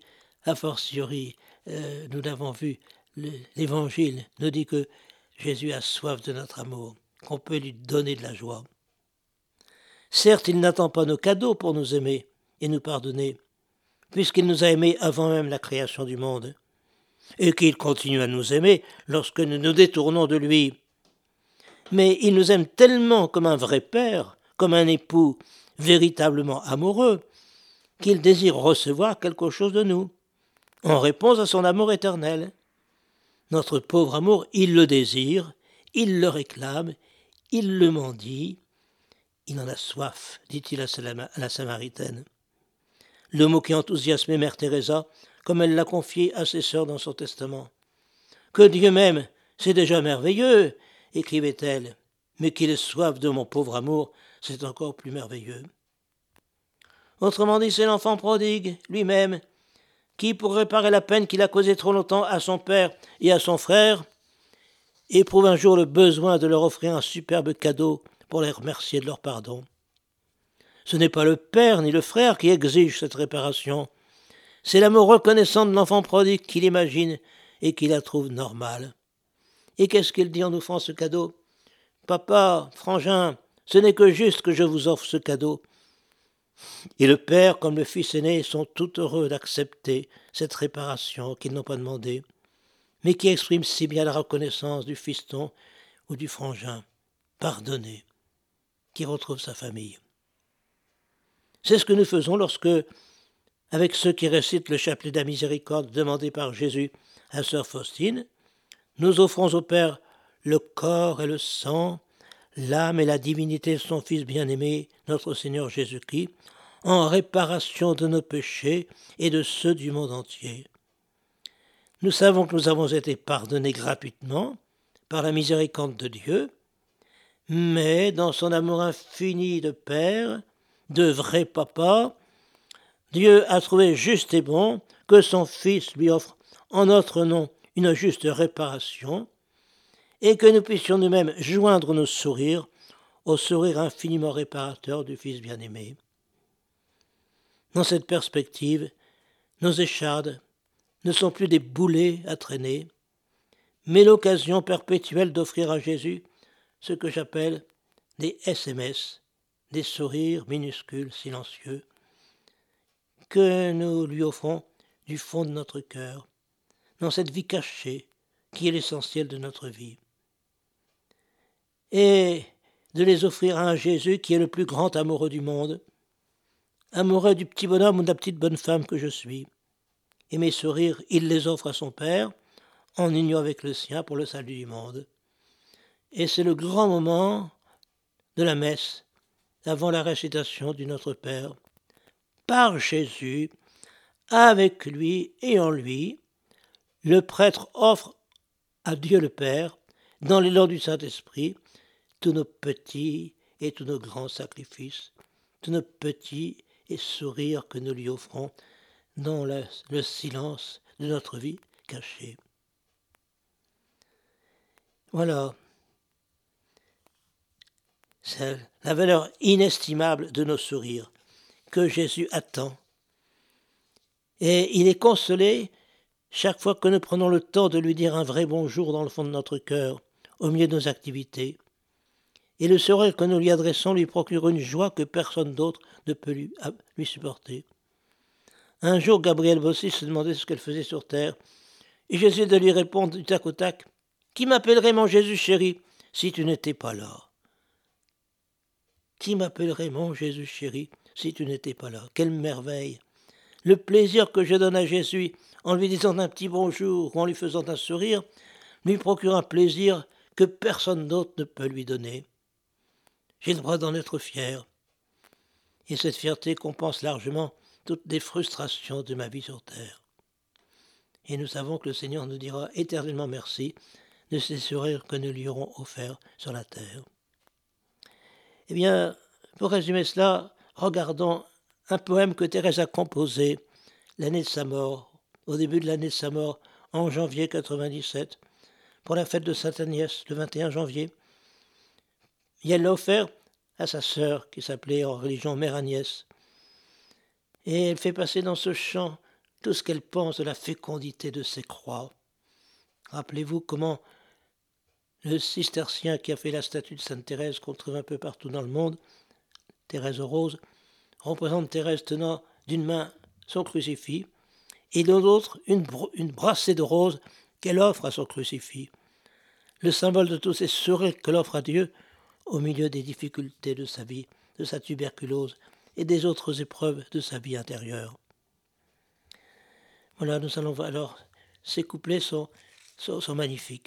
nous l'avons vu, l'Évangile nous dit que Jésus a soif de notre amour, qu'on peut lui donner de la joie. Certes, il n'attend pas nos cadeaux pour nous aimer et nous pardonner, puisqu'il nous a aimés avant même la création du monde, et qu'il continue à nous aimer lorsque nous nous détournons de lui. Mais il nous aime tellement comme un vrai père, comme un époux véritablement amoureux, qu'il désire recevoir quelque chose de nous, en réponse à son amour éternel. Notre pauvre amour, il le désire, il le réclame, il le mendie, il en a soif, dit-il à la Samaritaine. Le mot qui enthousiasmait Mère Teresa, comme elle l'a confié à ses sœurs dans son testament. Que Dieu m'aime, c'est déjà merveilleux, écrivait-elle, mais qu'il ait soif de mon pauvre amour, c'est encore plus merveilleux. Autrement dit, c'est l'enfant prodigue, lui-même, qui, pour réparer la peine qu'il a causée trop longtemps à son père et à son frère, éprouve un jour le besoin de leur offrir un superbe cadeau pour les remercier de leur pardon. Ce n'est pas le père ni le frère qui exigent cette réparation, c'est l'amour reconnaissant de l'enfant prodigue qui l'imagine et qui la trouve normale. Et qu'est-ce qu'il dit en offrant ce cadeau ? Papa, frangin, ce n'est que juste que je vous offre ce cadeau. Et le père comme le fils aîné sont tout heureux d'accepter cette réparation qu'ils n'ont pas demandée, mais qui exprime si bien la reconnaissance du fiston ou du frangin, pardonné, qui retrouve sa famille. C'est ce que nous faisons lorsque, avec ceux qui récitent le chapelet de la miséricorde demandé par Jésus à sœur Faustine, nous offrons au Père le corps et le sang, l'âme et la divinité de son Fils bien-aimé, notre Seigneur Jésus-Christ, en réparation de nos péchés et de ceux du monde entier. Nous savons que nous avons été pardonnés gratuitement par la miséricorde de Dieu, mais dans son amour infini de Père, de vrai Papa, Dieu a trouvé juste et bon que son Fils lui offre en notre nom une juste réparation et que nous puissions nous-mêmes joindre nos sourires au sourire infiniment réparateur du Fils bien-aimé. Dans cette perspective, nos échardes ne sont plus des boulets à traîner, mais l'occasion perpétuelle d'offrir à Jésus ce que j'appelle des SMS, des sourires minuscules, silencieux, que nous lui offrons du fond de notre cœur, dans cette vie cachée qui est l'essentiel de notre vie. Et de les offrir à un Jésus qui est le plus grand amoureux du monde, amoureux du petit bonhomme ou de la petite bonne femme que je suis. Et mes sourires, il les offre à son Père, en union avec le sien pour le salut du monde. Et c'est le grand moment de la messe, avant la récitation du Notre Père. Par Jésus, avec lui et en lui, le prêtre offre à Dieu le Père, dans l'élan du Saint-Esprit, tous nos petits et tous nos grands sacrifices, tous nos petits et sourires que nous lui offrons dans le silence de notre vie cachée. Voilà, c'est la valeur inestimable de nos sourires que Jésus attend. Et il est consolé chaque fois que nous prenons le temps de lui dire un vrai bonjour dans le fond de notre cœur, au milieu de nos activités. Et le sourire que nous lui adressons lui procure une joie que personne d'autre ne peut lui supporter. Un jour, Gabrielle Bossi se demandait ce qu'elle faisait sur terre, et Jésus de lui répondre du tac au tac, « Qui m'appellerait mon Jésus chéri si tu n'étais pas là ?» Qui m'appellerait mon Jésus chéri si tu n'étais pas là ? Quelle merveille ! Le plaisir que je donne à Jésus en lui disant un petit bonjour ou en lui faisant un sourire lui procure un plaisir que personne d'autre ne peut lui donner. J'ai le droit d'en être fier. Et cette fierté compense largement toutes les frustrations de ma vie sur terre. Et nous savons que le Seigneur nous dira éternellement merci de ces sourires que nous lui aurons offerts sur la terre. Eh bien, pour résumer cela, regardons un poème que Thérèse a composé l'année de sa mort, au début de l'année de sa mort, en janvier 97, pour la fête de Sainte Agnès, le 21 janvier. Et elle l'a offert à sa sœur, qui s'appelait en religion Mère Agnès. Et elle fait passer dans ce chant tout ce qu'elle pense de la fécondité de ces croix. Rappelez-vous comment le cistercien qui a fait la statue de Sainte Thérèse qu'on trouve un peu partout dans le monde, Thérèse aux roses, représente Thérèse tenant d'une main son crucifix et de l'autre une brassée de roses qu'elle offre à son crucifix. Le symbole de tous ces sourires qu'elle offre à Dieu au milieu des difficultés de sa vie, de sa tuberculose et des autres épreuves de sa vie intérieure. Voilà, nous allons voir alors, ces couplets sont magnifiques.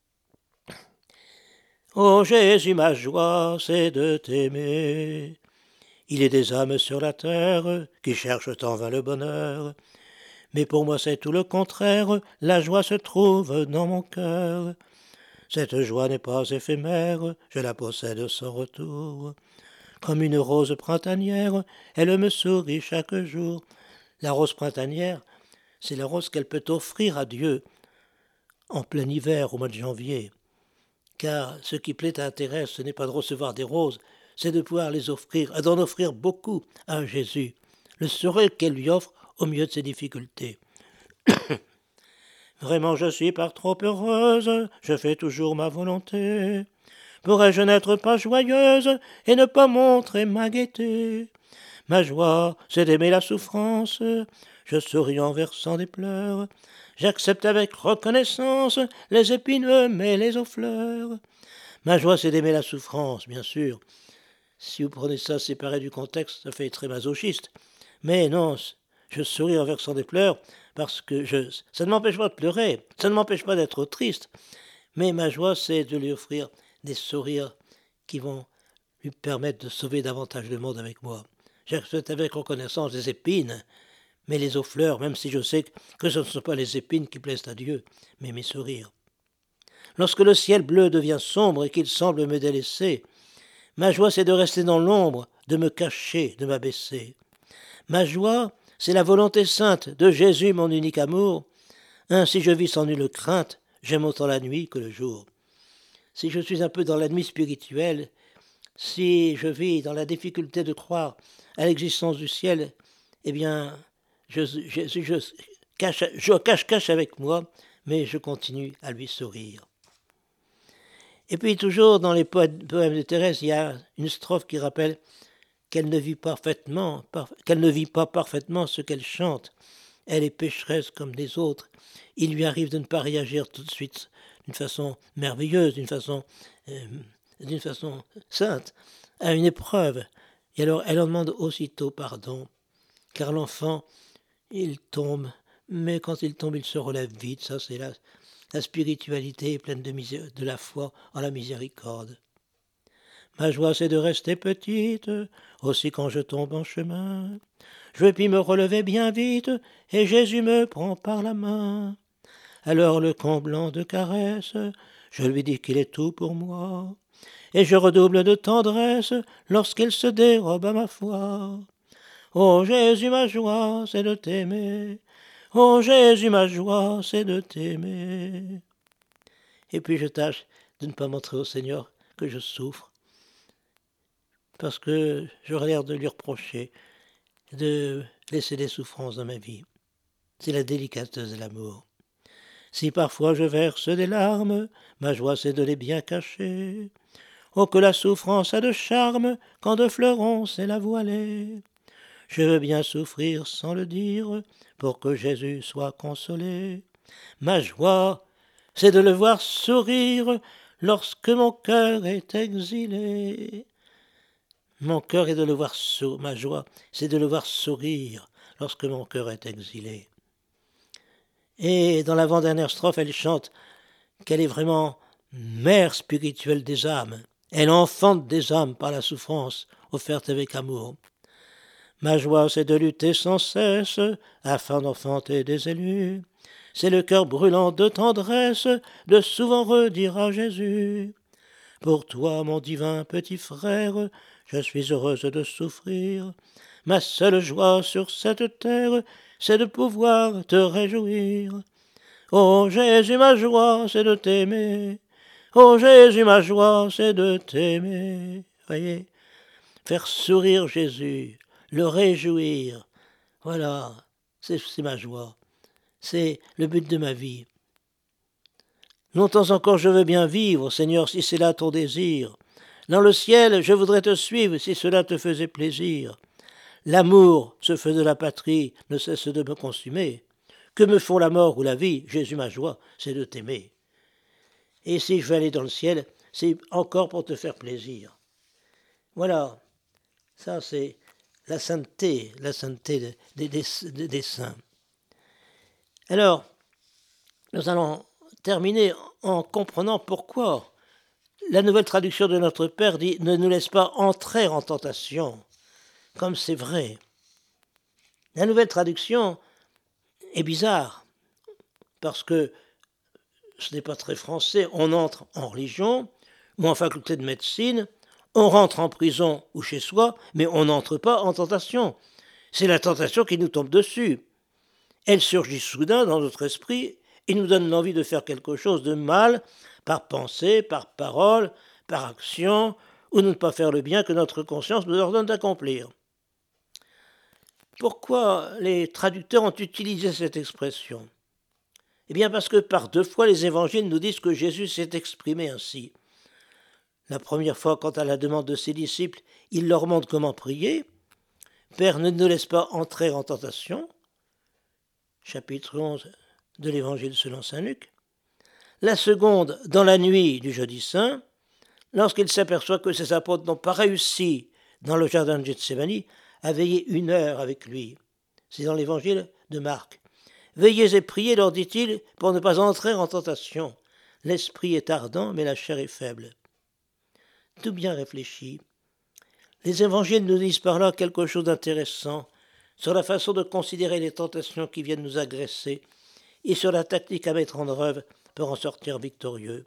Ô Jésus, ma joie, c'est de t'aimer. Il est des âmes sur la terre qui cherchent en vain le bonheur, Mais pour moi c'est tout le contraire, la joie se trouve dans mon cœur. Cette joie n'est pas éphémère, je la possède sans retour. Comme une rose printanière, elle me sourit chaque jour. La rose printanière, c'est la rose qu'elle peut offrir à Dieu en plein hiver, au mois de janvier. Car ce qui plaît à Thérèse, ce n'est pas de recevoir des roses, c'est de pouvoir les offrir, et d'en offrir beaucoup à Jésus, le sourire qu'elle lui offre au milieu de ses difficultés. Vraiment, je suis par trop heureuse, je fais toujours ma volonté. Pourrais-je n'être pas joyeuse et ne pas montrer ma gaieté? Ma joie, c'est d'aimer la souffrance, je souris en versant des pleurs. J'accepte avec reconnaissance les épineux mais les aux fleurs. Ma joie, c'est d'aimer la souffrance, bien sûr. Si vous prenez ça séparé du contexte, ça fait très masochiste. Mais non, je souris en versant des pleurs parce que ça ne m'empêche pas de pleurer, ça ne m'empêche pas d'être triste. Mais ma joie, c'est de lui offrir des sourires qui vont lui permettre de sauver davantage le monde avec moi. J'accepte avec reconnaissance les épines, mais les aux fleurs, même si je sais que ce ne sont pas les épines qui plaisent à Dieu, mais mes sourires. Lorsque le ciel bleu devient sombre et qu'il semble me délaisser, ma joie, c'est de rester dans l'ombre, de me cacher, de m'abaisser. Ma joie, c'est la volonté sainte de Jésus, mon unique amour. Ainsi je vis sans nulle crainte, j'aime autant la nuit que le jour. Si je suis un peu dans la nuit spirituelle, si je vis dans la difficulté de croire à l'existence du ciel, eh bien, je cache avec moi, mais je continue à lui sourire. Et puis toujours dans les poèmes de Thérèse, il y a une strophe qui rappelle qu'elle ne vit pas parfaitement ce qu'elle chante. Elle est pécheresse comme les autres. Il lui arrive de ne pas réagir tout de suite d'une façon merveilleuse, d'une façon sainte, à une épreuve. Et alors elle en demande aussitôt pardon, car l'enfant, il tombe, mais quand il tombe, il se relève vite. Ça, c'est la spiritualité pleine de la foi en la miséricorde. Ma joie, c'est de rester petite, aussi quand je tombe en chemin. Je puis me relever bien vite, et Jésus me prend par la main. Alors le comblant de caresses, je lui dis qu'il est tout pour moi, et je redouble de tendresse lorsqu'il se dérobe à ma foi. Ô Jésus, ma joie, c'est de t'aimer. Ô Jésus, ma joie, c'est de t'aimer. Et puis je tâche de ne pas montrer au Seigneur que je souffre, parce que j'aurais l'air de lui reprocher de laisser des souffrances dans ma vie. C'est la délicatesse de l'amour. Si parfois je verse des larmes, ma joie c'est de les bien cacher. Oh, que la souffrance a de charme, quand de fleurons c'est la voilée. Je veux bien souffrir sans le dire, pour que Jésus soit consolé. Ma joie, c'est de le voir sourire, lorsque mon cœur est exilé. Mon cœur est de le voir sourire, ma joie, c'est de le voir sourire, lorsque mon cœur est exilé. Et dans l'avant-dernière strophe, elle chante qu'elle est vraiment mère spirituelle des âmes. Elle enfante des âmes par la souffrance offerte avec amour. Ma joie, c'est de lutter sans cesse afin d'enfanter des élus. C'est le cœur brûlant de tendresse de souvent redire à Jésus: pour toi, mon divin petit frère, je suis heureuse de souffrir. Ma seule joie sur cette terre, c'est de pouvoir te réjouir. Ô Jésus, ma joie, c'est de t'aimer. Ô Jésus, ma joie, c'est de t'aimer. Voyez, faire sourire Jésus, le réjouir, voilà, c'est ma joie. C'est le but de ma vie. Longtemps encore je veux bien vivre, Seigneur, si c'est là ton désir. Dans le ciel, je voudrais te suivre, si cela te faisait plaisir. L'amour, ce feu de la patrie, ne cesse de me consumer. Que me font la mort ou la vie? Jésus, ma joie, c'est de t'aimer. Et si je veux aller dans le ciel, c'est encore pour te faire plaisir. Voilà, ça c'est la sainteté des saints. Alors, nous allons terminer en comprenant pourquoi la nouvelle traduction de notre Père dit « Ne nous laisse pas entrer en tentation », comme c'est vrai. La nouvelle traduction est bizarre, parce que ce n'est pas très français, on entre en religion ou en faculté de médecine, on rentre en prison ou chez soi, mais on n'entre pas en tentation. C'est la tentation qui nous tombe dessus. Elle surgit soudain dans notre esprit et nous donne l'envie de faire quelque chose de mal, par pensée, par parole, par action, ou de ne pas faire le bien que notre conscience nous ordonne d'accomplir. Pourquoi les traducteurs ont utilisé cette expression ? Eh bien parce que par 2 fois les évangiles nous disent que Jésus s'est exprimé ainsi. La première fois, quant à la demande de ses disciples, il leur montre comment prier. Père, ne nous laisse pas entrer en tentation. Chapitre 11 de l'évangile selon saint Luc. La seconde, dans la nuit du jeudi saint, lorsqu'il s'aperçoit que ses apôtres n'ont pas réussi dans le jardin de Gethsémani à veiller 1 heure avec lui. C'est dans l'évangile de Marc. Veillez et priez, leur dit-il, pour ne pas entrer en tentation. L'esprit est ardent, mais la chair est faible. Tout bien réfléchi. Les évangiles nous disent par là quelque chose d'intéressant sur la façon de considérer les tentations qui viennent nous agresser et sur la tactique à mettre en œuvre pour en sortir victorieux.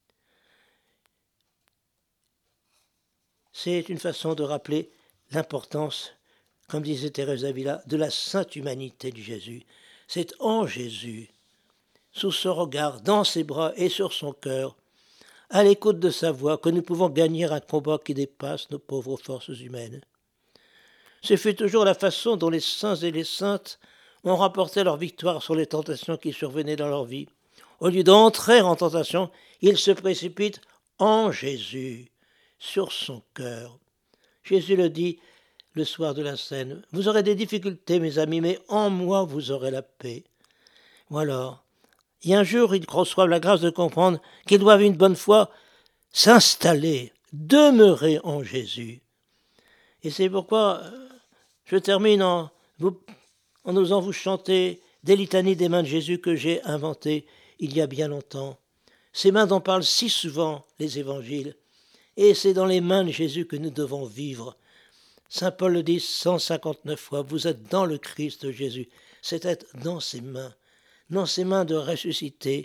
C'est une façon de rappeler l'importance, comme disait Thérèse d'Avila, de la sainte humanité de Jésus. C'est en Jésus, sous son regard, dans ses bras et sur son cœur, à l'écoute de sa voix, que nous pouvons gagner un combat qui dépasse nos pauvres forces humaines. Ce fut toujours la façon dont les saints et les saintes ont remporté leur victoire sur les tentations qui survenaient dans leur vie. Au lieu d'entrer en tentation, ils se précipitent en Jésus, sur son cœur. Jésus le dit le soir de la scène. Vous aurez des difficultés, mes amis, mais en moi vous aurez la paix. Ou alors, et un jour, ils reçoivent la grâce de comprendre qu'ils doivent une bonne fois s'installer, demeurer en Jésus. Et c'est pourquoi je termine en osant vous chanter des litanies des mains de Jésus que j'ai inventées il y a bien longtemps. Ces mains dont parlent si souvent les évangiles. Et c'est dans les mains de Jésus que nous devons vivre. Saint Paul le dit 159 fois, vous êtes dans le Christ Jésus. C'est être dans ses mains de ressuscité.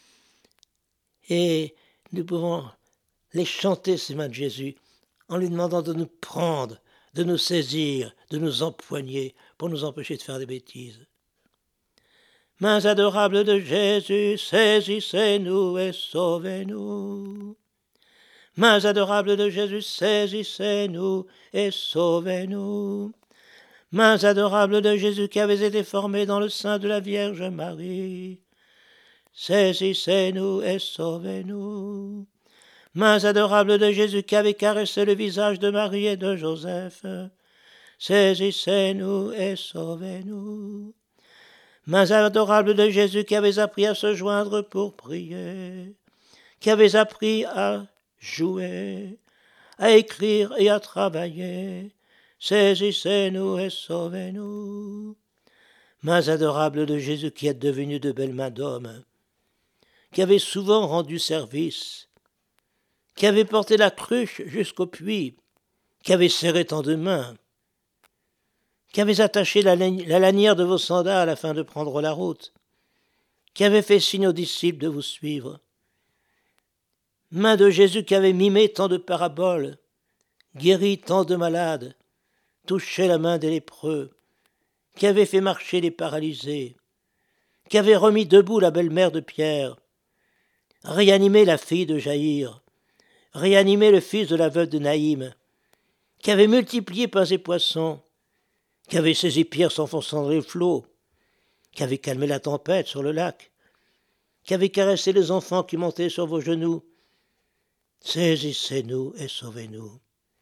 Et nous pouvons les chanter, ces mains de Jésus, en lui demandant de nous prendre, de nous saisir, de nous empoigner pour nous empêcher de faire des bêtises. Mains adorables de Jésus, saisissez-nous et sauvez-nous. Mains adorables de Jésus, saisissez-nous et sauvez-nous. Mains adorables de Jésus qui avez été formés dans le sein de la Vierge Marie, saisissez-nous et sauvez-nous. Mains adorables de Jésus qui avez caressé le visage de Marie et de Joseph, saisissez-nous et sauvez-nous. Mains adorables de Jésus qui avez appris à se joindre pour prier, qui avez appris à jouer, à écrire et à travailler, saisissez-nous et sauvez-nous. Mains adorables de Jésus qui êtes devenus de belles mains d'hommes, qui avez souvent rendu service, qui avez porté la cruche jusqu'au puits, qui avez serré tant de mains, qui avez attaché la lanière de vos sandales afin de prendre la route, qui avez fait signe aux disciples de vous suivre. Main de Jésus qui avait mimé tant de paraboles, guéri tant de malades, touché la main des lépreux, qui avait fait marcher les paralysés, qui avait remis debout la belle-mère de Pierre, réanimé la fille de Jaïr, réanimé le fils de la veuve de Naïm, qui avait multiplié pains et poissons, qui avait saisi Pierre s'enfonçant dans les flots, qui avait calmé la tempête sur le lac, qui avait caressé les enfants qui montaient sur vos genoux. Saisissez-nous et sauvez-nous.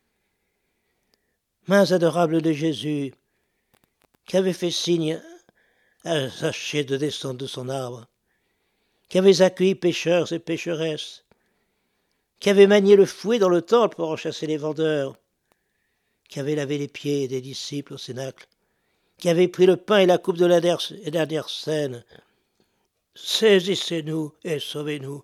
Mains adorables de Jésus, qui avait fait signe à Zachée de descendre de son arbre, qui avait accueilli pécheurs et pécheresses, qui avait manié le fouet dans le temple pour en chasser les vendeurs, qui avait lavé les pieds des disciples au cénacle, qui avait pris le pain et la coupe de la dernière scène. Saisissez-nous et sauvez-nous.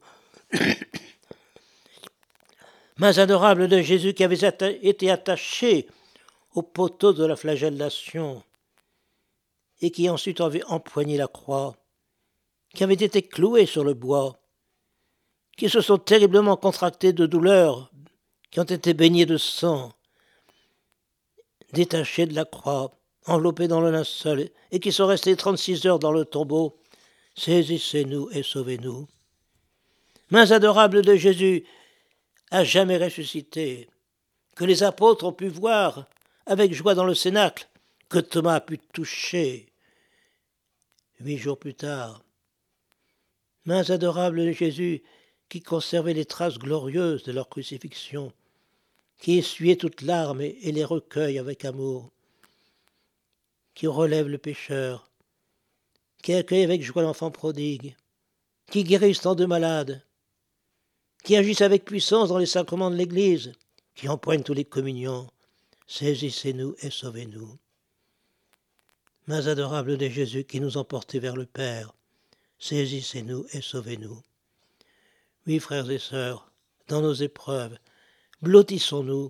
Mains adorables de Jésus qui avait été attaché au poteau de la flagellation, et qui ensuite avaient empoigné la croix, qui avaient été cloués sur le bois, qui se sont terriblement contractés de douleur, qui ont été baignés de sang, détachés de la croix, enveloppés dans le linceul, et qui sont restés 36 heures dans le tombeau, saisissez-nous et sauvez-nous. Mains adorables de Jésus, à jamais ressuscité, que les apôtres ont pu voir avec joie dans le cénacle, que Thomas a pu toucher 8 jours plus tard. Mains adorables de Jésus, qui conservaient les traces glorieuses de leur crucifixion, qui essuyaient toutes larmes et les recueillent avec amour, qui relèvent le pécheur, qui accueillent avec joie l'enfant prodigue, qui guérissent tant de malades, qui agissent avec puissance dans les sacrements de l'Église, qui empoignent tous les communions. Saisissez-nous et sauvez-nous. Mains adorables de Jésus qui nous emportez vers le Père, saisissez-nous et sauvez-nous. Oui, frères et sœurs, dans nos épreuves, blottissons-nous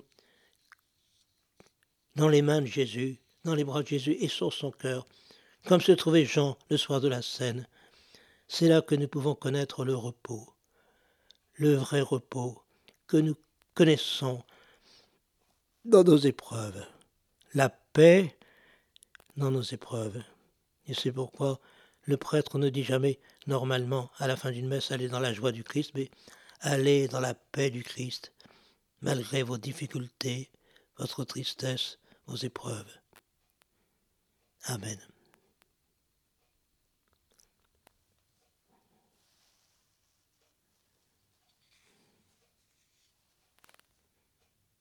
dans les mains de Jésus, dans les bras de Jésus et sur son cœur, comme se trouvait Jean le soir de la Cène. C'est là que nous pouvons connaître le repos, le vrai repos que nous connaissons dans nos épreuves, la paix dans nos épreuves. Et c'est pourquoi le prêtre ne dit jamais normalement à la fin d'une messe allez dans la joie du Christ, mais allez dans la paix du Christ, malgré vos difficultés, votre tristesse, vos épreuves. Amen.